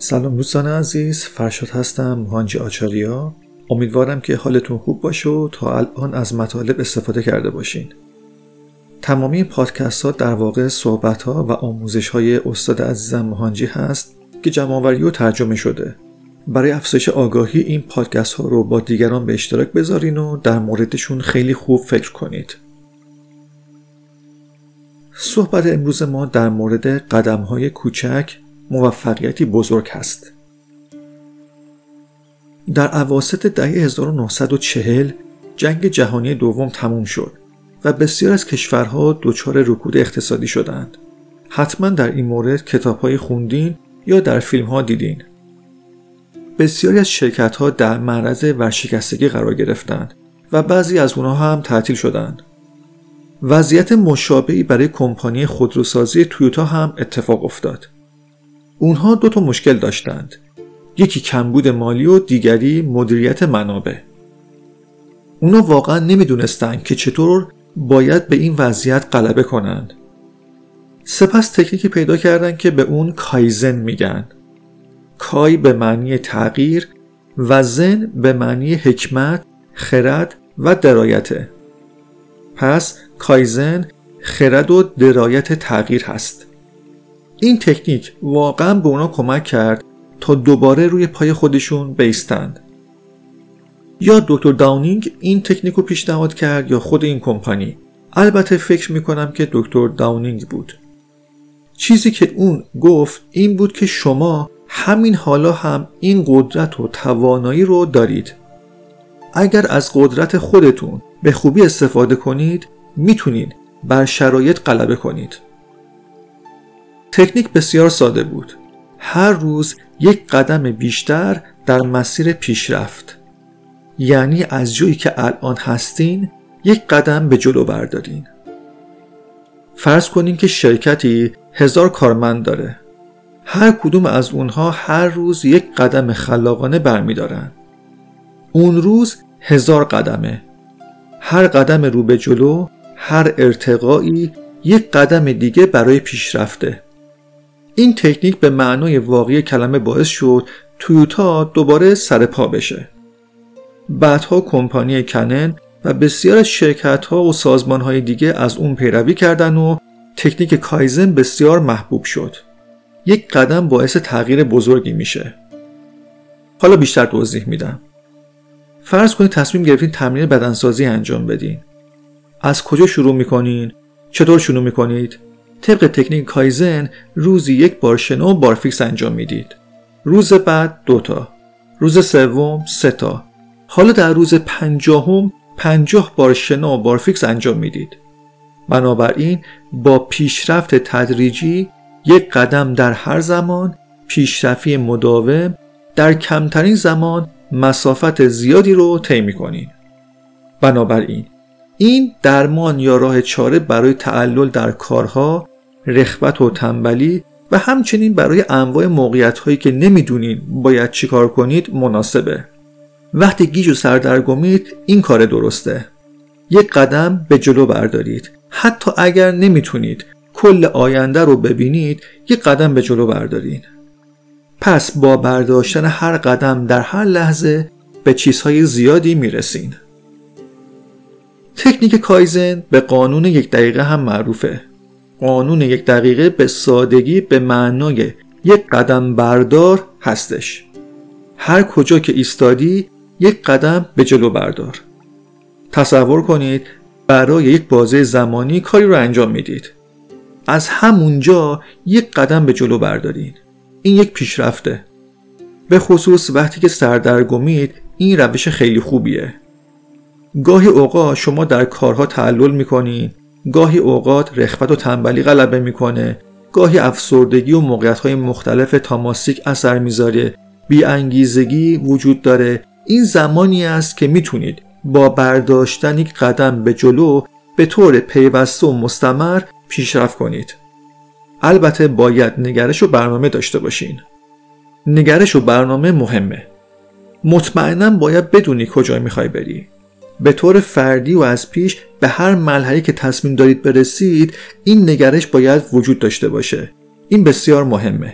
سلام دوستان عزیز، فرشاد هستم، موهانجی آچاریا. امیدوارم که حالتون خوب باشه و تا الان از مطالب استفاده کرده باشین. تمامی پادکست ها در واقع صحبت ها و آموزش های استاد عزیزم موهانجی هست که جمع‌آوری و ترجمه شده. برای افزایش آگاهی این پادکست ها رو با دیگران به اشتراک بذارین و در موردشون خیلی خوب فکر کنید. صحبت امروز ما در مورد قدم های کوچک موفقیتی بزرگ هست. در اواسط دهه 1940 جنگ جهانی دوم تموم شد و بسیار از کشورها دچار رکود اقتصادی شدند. حتما در این مورد کتاب‌های خوندین یا در فیلم‌ها دیدین. بسیاری از شرکت‌ها در معرض ورشکستگی قرار گرفتند و بعضی از اونها هم تعطیل شدند. وضعیت مشابهی برای کمپانی خودروسازی تویوتا هم اتفاق افتاد. اونها دو تا مشکل داشتند. یکی کمبود مالی و دیگری مدیریت منابع. اونا واقعا نمیدونستند که چطور باید به این وضعیت غلبه کنند. سپس تکنیکی پیدا کردند که به اون کایزن میگن. کای به معنی تغییر و زن به معنی حکمت، خرد و درایته. پس کایزن خرد و درایت تغییر هست. این تکنیک واقعا به اونا کمک کرد تا دوباره روی پای خودشون بایستند. یا دکتر داونینگ این تکنیک رو پیشنهاد کرد یا خود این کمپانی. البته فکر میکنم که دکتر داونینگ بود. چیزی که اون گفت این بود که شما همین حالا هم این قدرت و توانایی رو دارید. اگر از قدرت خودتون به خوبی استفاده کنید میتونید بر شرایط غلبه کنید. تکنیک بسیار ساده بود. هر روز یک قدم بیشتر در مسیر پیشرفت. یعنی از جایی که الان هستین یک قدم به جلو بردارین. فرض کنین که شرکتی 1000 کارمند داره. هر کدوم از اونها هر روز یک قدم خلاقانه برمیدارن. اون روز 1000 قدمه. هر قدم رو به جلو، هر ارتقایی یک قدم دیگه برای پیشرفته. این تکنیک به معنای واقعی کلمه باعث شد تویوتا دوباره سر پا بشه. بعدها کمپانی کنن و بسیار از شرکت‌ها و سازمان‌های دیگه از اون پیروی کردن و تکنیک کایزن بسیار محبوب شد. یک قدم باعث تغییر بزرگی میشه. حالا بیشتر توضیح میدم. فرض کنید تصمیم گرفتین تمرین بدنسازی انجام بدین. از کجا شروع میکنین؟ چطور شروع میکنید؟ طبق تکنیک کایزن روزی 1 بار شنا و بارفیکس انجام میدید. روز بعد 2 تا. روز سوم 3 تا. حالا در روز 50 50 بار شنا و بارفیکس انجام میدید. بنابراین با پیشرفت تدریجی 1 قدم در هر زمان، پیشرفتی مداوم در کمترین زمان مسافت زیادی رو طی می‌کنید. بنابراین این درمان یا راه چاره برای تعلل در کارها، رغبت و تنبلی و همچنین برای انواع موقعیت‌هایی که نمی‌دونید باید چیکار کنید مناسبه. وقتی گیج و سردرگمید این کار درسته. 1 قدم به جلو بردارید. حتی اگر نمیتونید کل آینده رو ببینید 1 قدم به جلو بردارید. پس با برداشتن هر قدم در هر لحظه به چیزهای زیادی میرسین. تکنیک کایزن به قانون 1 دقیقه هم معروفه. قانون 1 دقیقه به سادگی به معنای 1 قدم بردار هستش. هر کجا که ایستادی 1 قدم به جلو بردار. تصور کنید برای 1 بازه زمانی کاری رو انجام میدید. از همونجا 1 قدم به جلو بردارید. این یک پیشرفته. به خصوص وقتی که سردرگمید این روش خیلی خوبیه. گاهی اوقات شما در کارها تعلل میکنید، گاهی اوقات رغبت و تنبلی غلبه میکنه، گاهی افسردگی و موقعیت‌های مختلف تاماسیک اثر میذاره، بی‌انگیزگی وجود داره. این زمانی است که میتونید با برداشتن 1 قدم به جلو به طور پیوسته و مستمر پیشرفت کنید. البته باید نگرش و برنامه داشته باشین. نگرش و برنامه مهمه. مطمئناً باید بدونی کجا میخوای بری. به طور فردی و از پیش به هر مرحله‌ای که تصمیم دارید برسید این نگرش باید وجود داشته باشه. این بسیار مهمه.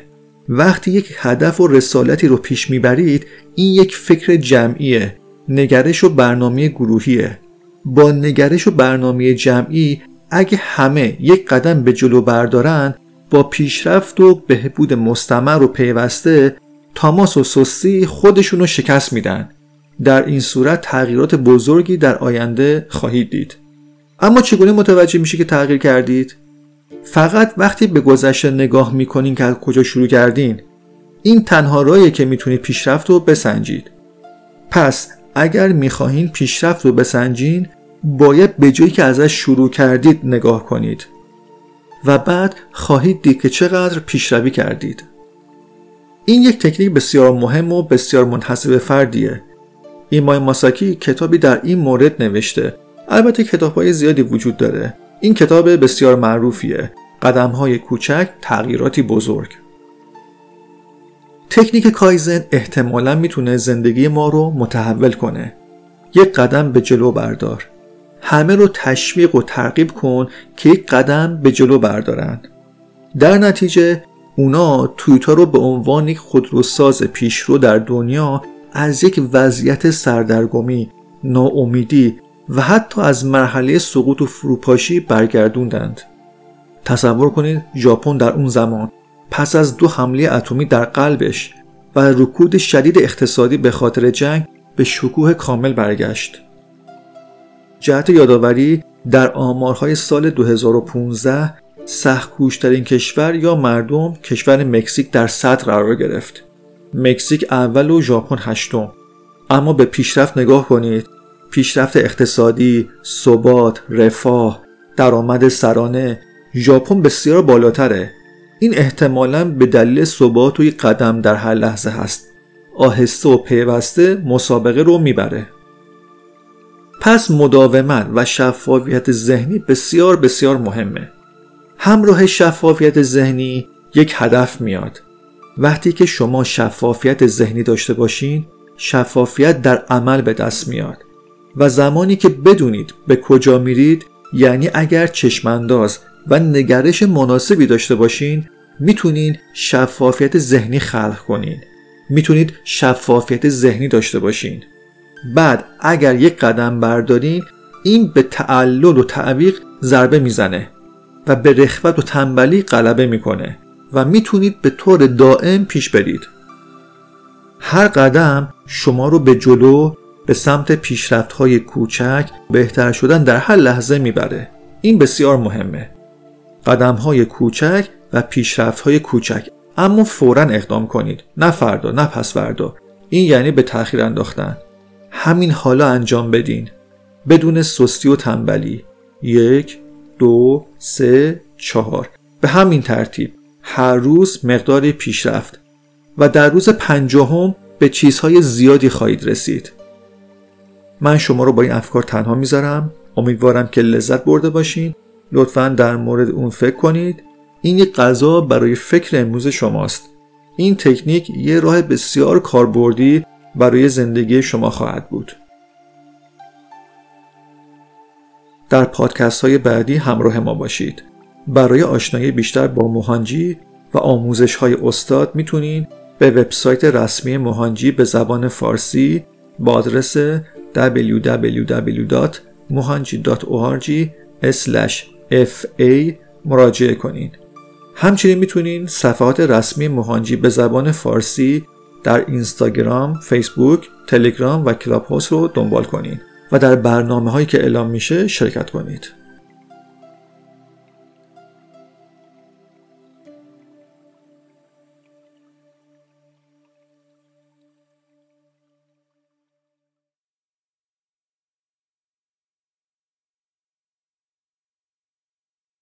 وقتی یک هدف و رسالتی رو پیش میبرید، این یک فکر جمعیه، نگرش و برنامه گروهیه. با نگرش و برنامه جمعی اگه همه یک قدم به جلو بردارن، با پیشرفت و بهبود مستمر و پیوسته، تاماس و سوسی خودشونو شکست میدن. در این صورت تغییرات بزرگی در آینده خواهید دید. اما چگونه متوجه میشه که تغییر کردید؟ فقط وقتی به گذشته نگاه میکنین که از کجا شروع کردین. این تنها راهیه که میتونید پیشرفت رو بسنجید. پس اگر میخواهین پیشرفت رو بسنجین، باید به جایی که ازش شروع کردید نگاه کنید و بعد خواهید دید که چقدر پیشروی کردید. این یک تکنیک بسیار مهم و بسیار منحصر به فردیه. ایمای ماساکی کتابی در این مورد نوشته. البته کتاب‌های زیادی وجود داره. این کتاب بسیار معروفیه. قدم‌های کوچک، تغییراتی بزرگ. تکنیک کایزن احتمالاً میتونه زندگی ما رو متحول کنه. یک قدم به جلو بردار. همه رو تشویق و ترغیب کن که یک قدم به جلو بردارن. در نتیجه اونا تویوتا رو به عنوان یک خودروساز پیشرو در دنیا از یک وضعیت سردرگمی، ناامیدی و حتی از مرحله سقوط و فروپاشی برگردوندند. تصور کنید ژاپن در اون زمان پس از 2 حمله اتمی در قلبش و رکود شدید اقتصادی به خاطر جنگ به شکوه کامل برگشت. جهت یادآوری، در آمارهای سال 2015 سخت‌کوش‌ترین کشور یا مردم کشور مکزیک در صدر قرار گرفت. مکزیک اول و ژاپن 8م. اما به پیشرفت نگاه کنید. پیشرفت اقتصادی، ثبات، رفاه، درآمد سرانه ژاپن بسیار بالاتره. این احتمالاً به دلیل ثبات و یک قدم در هر لحظه هست. آهسته و پیوسته مسابقه رو میبره. پس مداومت و شفافیت ذهنی بسیار بسیار مهمه. همراه شفافیت ذهنی یک هدف میاد. وقتی که شما شفافیت ذهنی داشته باشین، شفافیت در عمل به دست میاد. و زمانی که بدونید به کجا میرید، یعنی اگر چشمانداز و نگرش مناسبی داشته باشین، میتونین شفافیت ذهنی خلق کنین. میتونید شفافیت ذهنی داشته باشین. بعد اگر یک قدم بردارین، این به تعلل و تعویق ضربه میزنه و به رخوت و تنبلی غلبه میکنه و میتونید به طور دائم پیش برید. هر قدم شما رو به جلو، به سمت پیشرفت‌های کوچک، بهتر شدن در هر لحظه میبره. این بسیار مهمه. قدم‌های کوچک و پیشرفت‌های کوچک، اما فوراً اقدام کنید. نه فردا، نه پس فردا. این یعنی به تأخیر انداختن. همین حالا انجام بدین. بدون سستی و تنبلی. 1، 2، 3، 4. به همین ترتیب. هر روز مقداری پیشرفت. و در روز 50 به چیزهای زیادی خواهید رسید. من شما رو با این افکار تنها میذارم. امیدوارم که لذت برده باشین. لطفاً در مورد اون فکر کنید. این یک غذا برای فکر امروز شماست. این تکنیک یه راه بسیار کاربردی برای زندگی شما خواهد بود. در پادکست های بعدی همراه ما باشید. برای آشنایی بیشتر با موهانجی و آموزش های استاد میتونید به وبسایت رسمی موهانجی به زبان فارسی با آدرس www.mohanji.org/fa مراجعه کنید. همچنین میتونید صفحات رسمی موهانجی به زبان فارسی در اینستاگرام، فیسبوک، تلگرام و کلاب هاوس رو دنبال کنید و در برنامه‌هایی که اعلام میشه شرکت کنید.